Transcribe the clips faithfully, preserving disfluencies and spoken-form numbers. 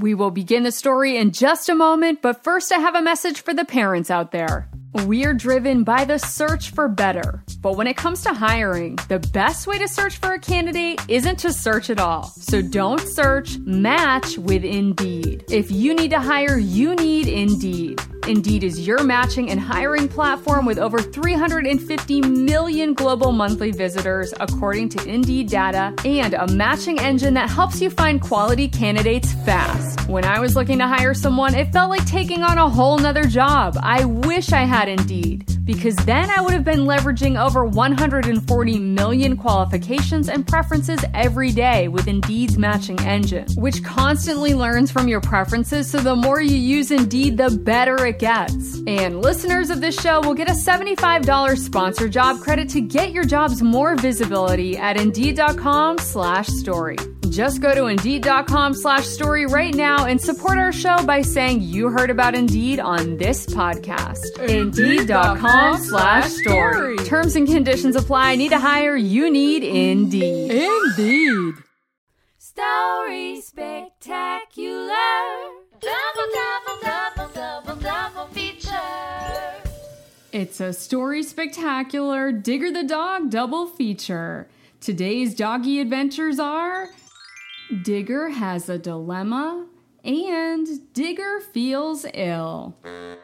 We will begin the story in just a moment, but first I have a message for the parents out there. We're driven by the search for better. But when it comes to hiring, the best way to search for a candidate isn't to search at all. So don't search, match with Indeed. If you need to hire, you need Indeed. Indeed is your matching and hiring platform with over three hundred fifty million global monthly visitors, according to Indeed data, and a matching engine that helps you find quality candidates fast. When I was looking to hire someone, it felt like taking on a whole nother job. I wish I had Indeed, because then I would have been leveraging over one hundred forty million qualifications and preferences every day with Indeed's matching engine, which constantly learns from your preferences, so the more you use Indeed, the better it gets. And listeners of this show will get a seventy-five dollars sponsor job credit to get your jobs more visibility at Indeed.com slash story. Just go to Indeed.com slash story right now and support our show by saying you heard about Indeed on this podcast. Indeed.com slash story. Terms and conditions apply. Need to hire? You need Indeed. Indeed. Story Spectacular. Double, double, double, double, double feature. It's a Story Spectacular Digger the Dog double feature. Today's doggy adventures are Digger has a dilemma and Digger feels ill.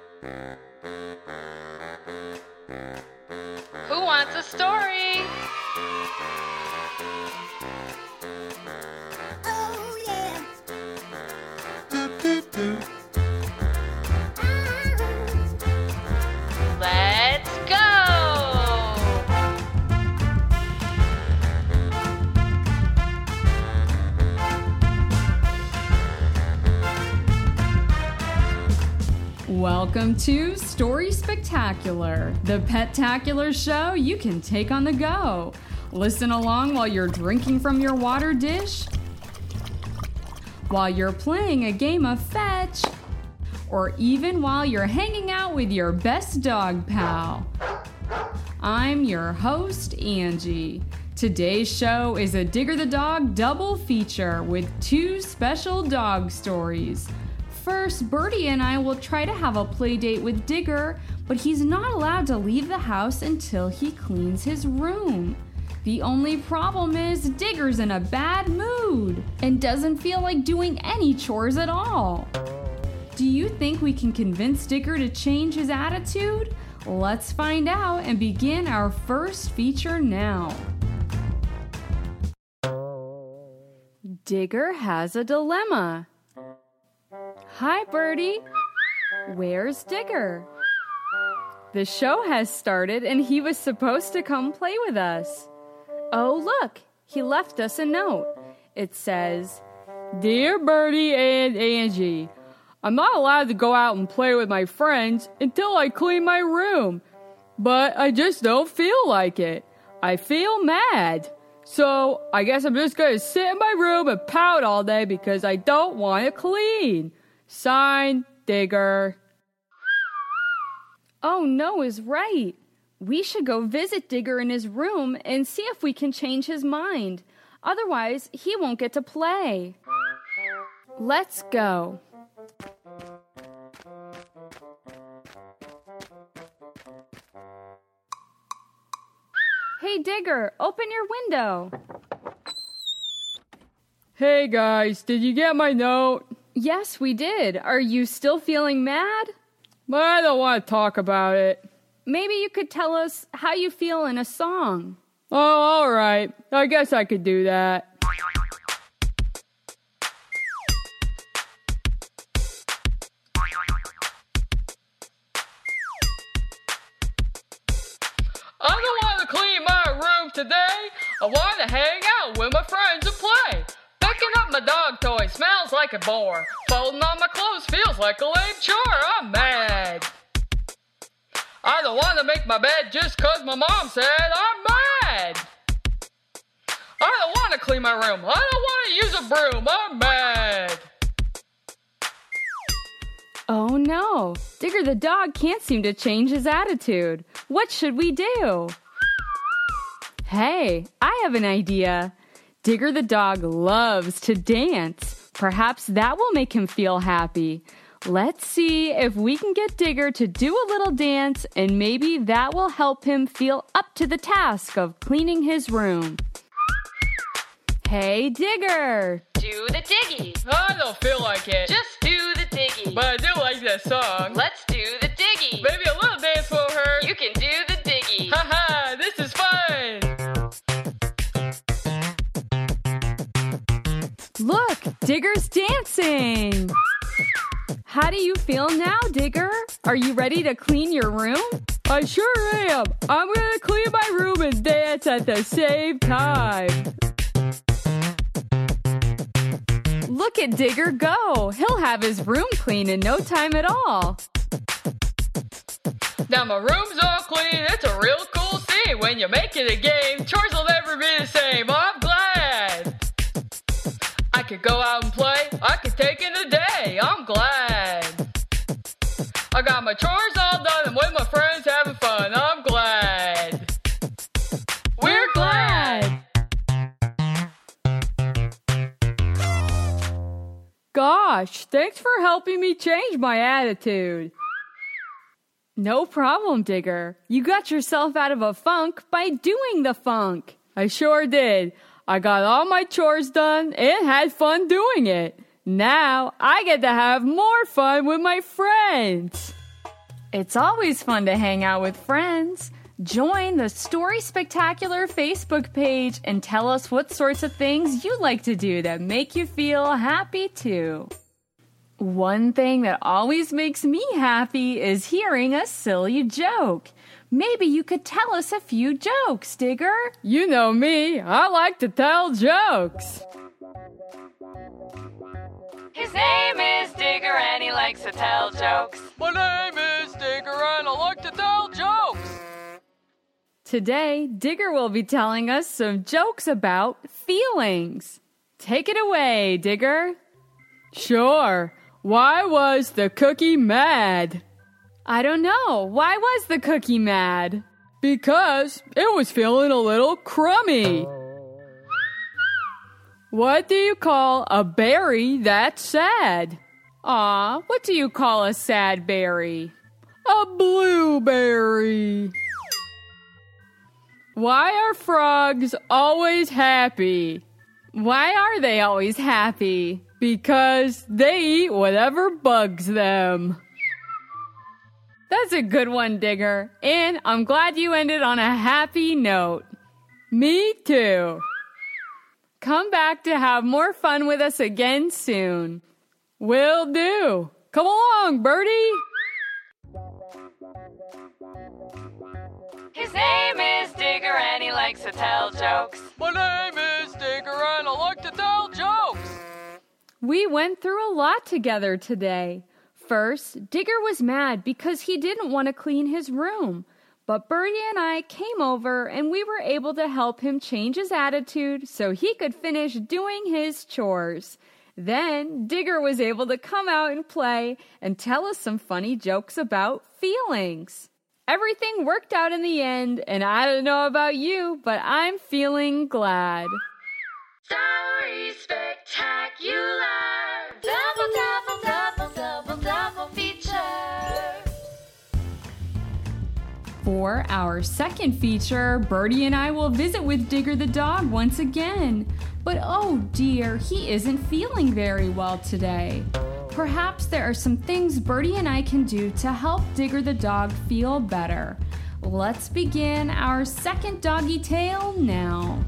Who wants a story? Oh, yeah. Let's go! Welcome to Story Spectacular, the pet-tacular show you can take on the go. Listen along while you're drinking from your water dish, while you're playing a game of fetch, or even while you're hanging out with your best dog pal. I'm your host, Angie. Today's show is a Digger the Dog double feature with two special dog stories. First, Birdie and I will try to have a play date with Digger, but he's not allowed to leave the house until he cleans his room. The only problem is Digger's in a bad mood and doesn't feel like doing any chores at all. Do you think we can convince Digger to change his attitude? Let's find out and begin our first feature now. Digger has a dilemma. Hi, Birdie. Where's Digger? The show has started and he was supposed to come play with us. Oh, look, he left us a note. It says, Dear Birdie and Angie, I'm not allowed to go out and play with my friends until I clean my room, but I just don't feel like it. I feel mad. So I guess I'm just going to sit in my room and pout all day because I don't want to clean. Signed, Digger. Oh, no is right. We should go visit Digger in his room and see if we can change his mind. Otherwise, he won't get to play. Let's go. Hey, Digger, open your window. Hey guys, did you get my note? Yes, we did. Are you still feeling mad? I don't want to talk about it. Maybe you could tell us how you feel in a song. Oh, all right. I guess I could do that. I don't want to clean my room today. I want to hang out with my friends and play. Picking up my dog toy smells like a bore. Folding on my clothes feels like a lame chore. I'm mad. I don't want to make my bed just cause my mom said I'm mad. I don't want to clean my room. I don't want to use a broom. I'm mad. Oh no, Digger the dog can't seem to change his attitude. What should we do? Hey, I have an idea. Digger the dog loves to dance. Perhaps that will make him feel happy. Let's see if we can get Digger to do a little dance, and maybe that will help him feel up to the task of cleaning his room. Hey, Digger! Do the diggy. I don't feel like it. Just do the diggy. But I do like that song. Let's do the diggy. Maybe a little dance won't hurt. You can do the diggy. Haha, this is fun! Look, Digger's dancing! How do you feel now, Digger? Are you ready to clean your room? I sure am. I'm gonna clean my room and dance at the same time. Look at Digger go. He'll have his room clean in no time at all. Now my room's all clean. It's a real cool scene. When you make it a game, chores will never be the same. I'm glad. I could go out and play. I could take in the day. I'm glad. I got my chores all done and with my friends having fun. I'm glad. We're glad. Gosh, thanks for helping me change my attitude. No problem, Digger. You got yourself out of a funk by doing the funk. I sure did. I got all my chores done and had fun doing it. Now I get to have more fun with my friends. It's always fun to hang out with friends. Join the Story Spectacular Facebook page and tell us what sorts of things you like to do that make you feel happy too. One thing that always makes me happy is hearing a silly joke. Maybe you could tell us a few jokes, Digger. You know me, I like to tell jokes. His name is Digger and he likes to tell jokes. My name is Digger and I like to tell jokes. Today, Digger will be telling us some jokes about feelings. Take it away, Digger. Sure. Why was the cookie mad? I don't know. Why was the cookie mad? Because it was feeling a little crummy. What do you call a berry that's sad? Aw, what do you call a sad berry? A blueberry. Why are frogs always happy? Why are they always happy? Because they eat whatever bugs them. That's a good one, Digger. And I'm glad you ended on a happy note. Me too. Come back to have more fun with us again soon. Will do. Come along, Birdie. His name is Digger and he likes to tell jokes. My name is Digger and I like to tell jokes. We went through a lot together today. First, Digger was mad because he didn't want to clean his room. But Birdie and I came over and we were able to help him change his attitude so he could finish doing his chores. Then Digger was able to come out and play and tell us some funny jokes about feelings. Everything worked out in the end, and I don't know about you, but I'm feeling glad. Story Spectacular. Double, double, double, double, double feature. For our second feature, Birdie and I will visit with Digger the dog once again. But oh dear, he isn't feeling very well today. Perhaps there are some things Birdie and I can do to help Digger the dog feel better. Let's begin our second doggy tale now.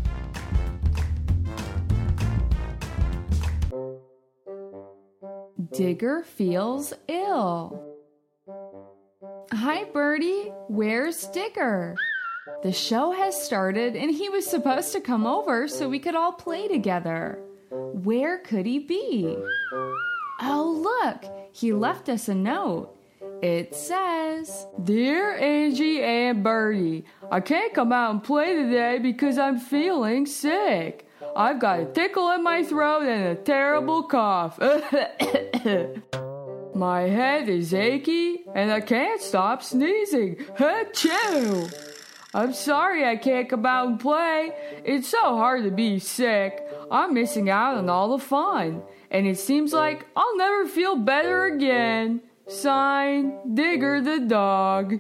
Digger feels ill. Hi, Birdie. Where's Digger? The show has started and he was supposed to come over so we could all play together. Where could he be? Oh, look, he left us a note. It says, Dear Angie and Birdie, I can't come out and play today because I'm feeling sick. I've got a tickle in my throat and a terrible cough. My head is achy and I can't stop sneezing. Achoo! I'm sorry I can't come out and play. It's so hard to be sick. I'm missing out on all the fun. and it seems like I'll never feel better again. Signed, Digger the dog.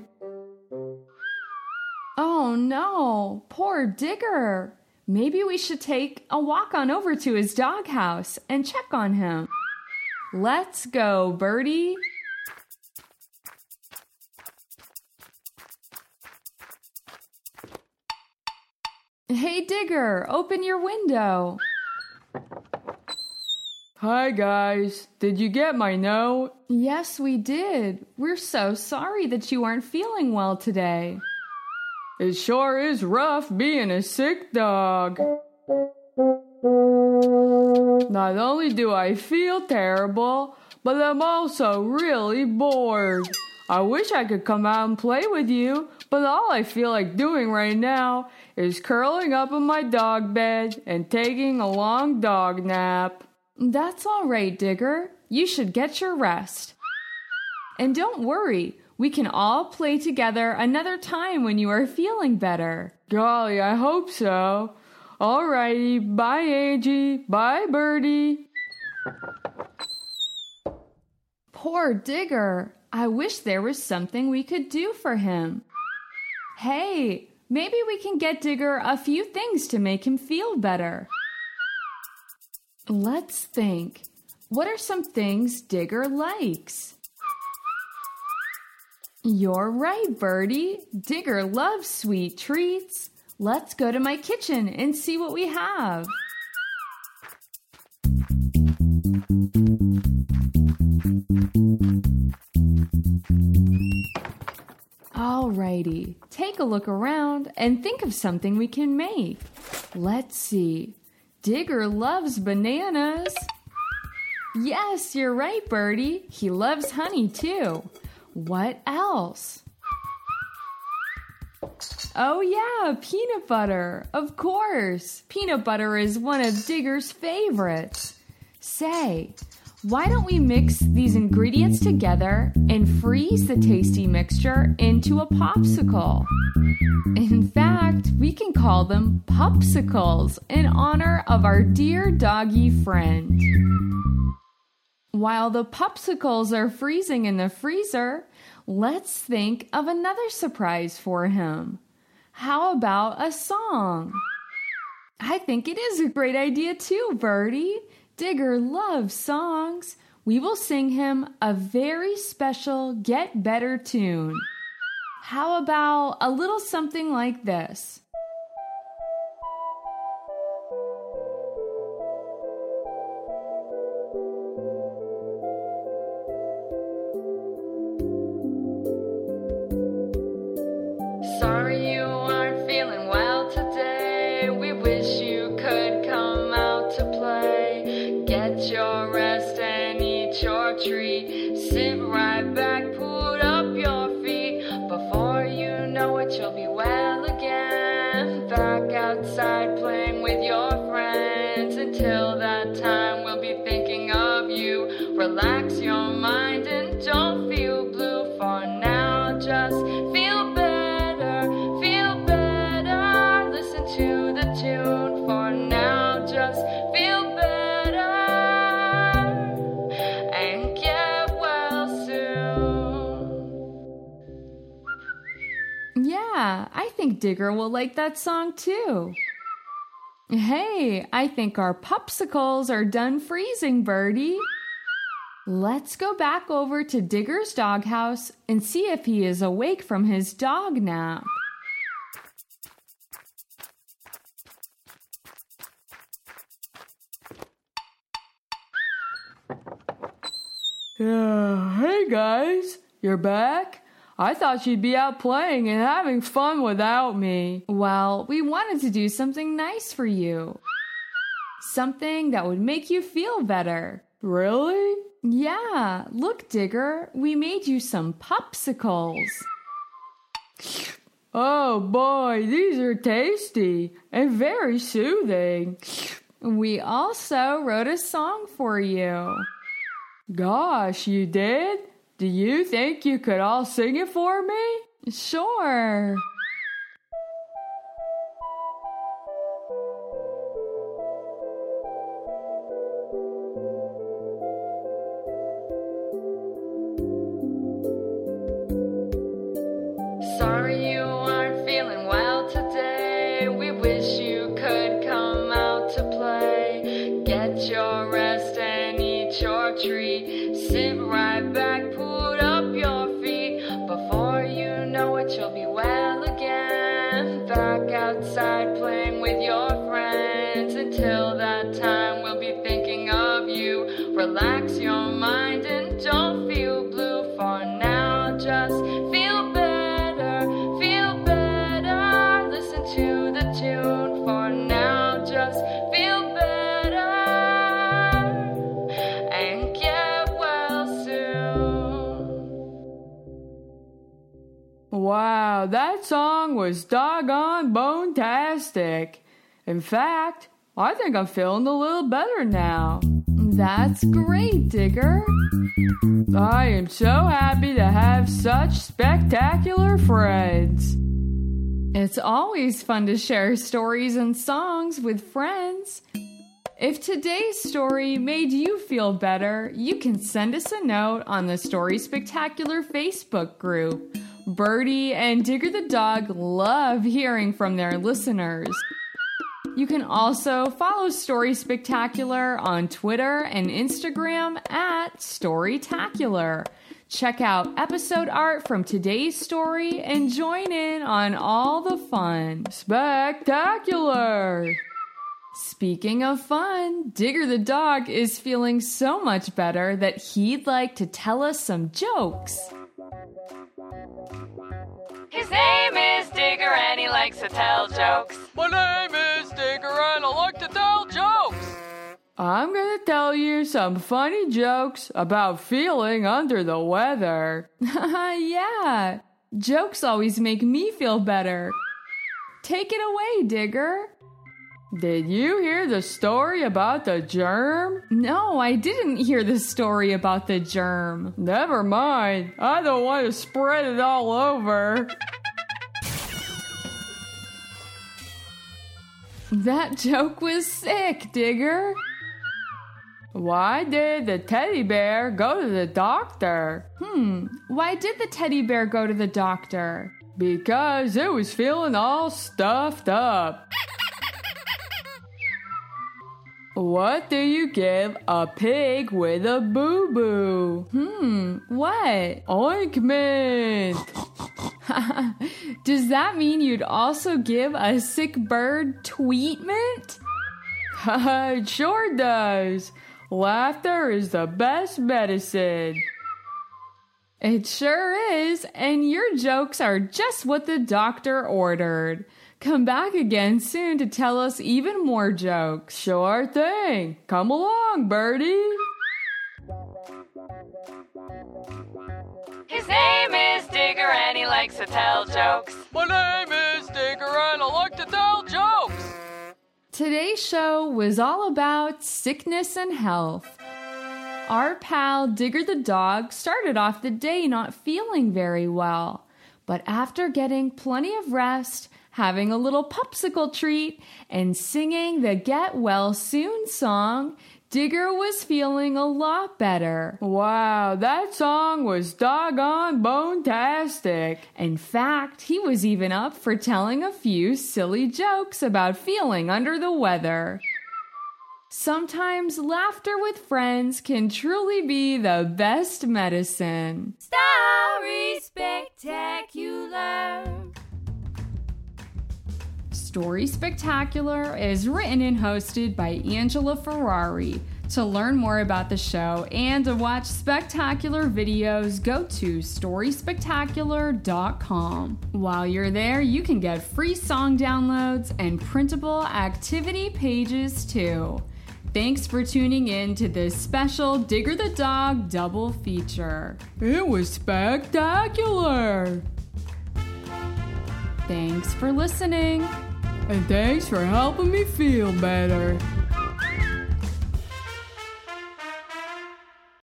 Oh no, poor Digger. Maybe we should take a walk on over to his doghouse and check on him. Let's go, Birdie. Hey, Digger, open your window. Hi, guys. Did you get my note? Yes, we did. We're so sorry that you aren't feeling well today. It sure is rough being a sick dog. Not only do I feel terrible, but I'm also really bored. I wish I could come out and play with you, but all I feel like doing right now is curling up in my dog bed and taking a long dog nap. That's all right, Digger. You should get your rest. And don't worry, we can all play together another time when you are feeling better. Golly, I hope so. Alrighty, bye Angie, bye Birdie. Poor Digger. I wish there was something we could do for him. Hey, maybe we can get Digger a few things to make him feel better. Let's think. What are some things Digger likes? You're right, Birdie. Digger loves sweet treats. Let's go to my kitchen and see what we have. Alrighty, take a look around and think of something we can make. Let's see. Digger loves bananas. Yes, you're right, Birdie. He loves honey too. What else? Oh yeah, peanut butter. Of course. Peanut butter is one of Digger's favorites. Say, why don't we mix these ingredients together and freeze the tasty mixture into a popsicle? In fact, we can call them Pupsicles in honor of our dear doggy friend. While the Pupsicles are freezing in the freezer, let's think of another surprise for him. How about a song? I think it is a great idea too, Birdie. Digger loves songs. We will sing him a very special Get Better tune. How about a little something like this? Sorry you aren't feeling well today. We wish you could come out to play. Get your rest and eat your treat. Sit right back, put up your feet. Before you know it, you'll be well again. Back outside playing with your friends. Until that time, we'll be thinking of you. Relax your mind and don't feel blue for now. Just feel better, feel better. Listen to the tune for now. Just feel better and get well soon. Yeah, I think Digger will like that song too. Hey, I think our Pupsicles are done freezing, Birdie. Let's go back over to Digger's doghouse and see if he is awake from his dog nap. Yeah, hey guys, you're back? I thought you'd be out playing and having fun without me. Well, we wanted to do something nice for you. Something that would make you feel better. Really? Yeah, look, Digger, we made you some Pupsicles. Oh boy, these are tasty and very soothing. We also wrote a song for you. Gosh, you did? Do you think you could all sing it for me? Sure. treat. Sit right back, put up your feet. Before you know it, you'll be well again. Back outside playing with your friends. Until that time, we'll be thinking of you. Relax your mind and don't feel blue. For now, just feel better, feel better. Listen to the tune. For now, just feel better and get well soon. Wow, that song was doggone bone-tastic. In fact, I think I'm feeling a little better now. That's great, Digger. I am so happy to have such spectacular friends. It's always fun to share stories and songs with friends. If today's story made you feel better, you can send us a note on the Story Spectacular Facebook group. Birdie and Digger the dog love hearing from their listeners. You can also follow Story Spectacular on Twitter and Instagram at Storytacular. Check out episode art from today's story and join in on all the fun. Spectacular! Speaking of fun, Digger the dog is feeling so much better that he'd like to tell us some jokes. His name is Digger and he likes to tell jokes. My name is Digger and I like to tell jokes. I'm gonna tell you some funny jokes about feeling under the weather. Yeah, jokes always make me feel better. Take it away, Digger. Did you hear the story about the germ? No, I didn't hear the story about the germ. Never mind. I don't want to spread it all over. That joke was sick, Digger. Why did the teddy bear go to the doctor? Hmm, why did the teddy bear go to the doctor? Because it was feeling all stuffed up. What do you give a pig with a boo-boo? Hmm, what? Ointment! Does that mean you'd also give a sick bird tweetment? It sure does. Laughter is the best medicine. It sure is, and your jokes are just what the doctor ordered. Come back again soon to tell us even more jokes. Sure thing. Come along, Birdie. His name is Digger and he likes to tell jokes. My name is Digger and I like to tell jokes. Today's show was all about sickness and health. Our pal Digger the dog started off the day not feeling very well, but after getting plenty of rest, having a little popsicle treat, and singing the Get Well Soon song, Digger was feeling a lot better. Wow, that song was doggone bone-tastic. In fact, he was even up for telling a few silly jokes about feeling under the weather. Sometimes laughter with friends can truly be the best medicine. Story Spectacular. Story Spectacular is written and hosted by Angela Ferrari. To learn more about the show and to watch spectacular videos, go to story spectacular dot com. While you're there, you can get free song downloads and printable activity pages too. Thanks for tuning in to this special Digger the Dog double feature. It was spectacular. Thanks for listening. And thanks for helping me feel better.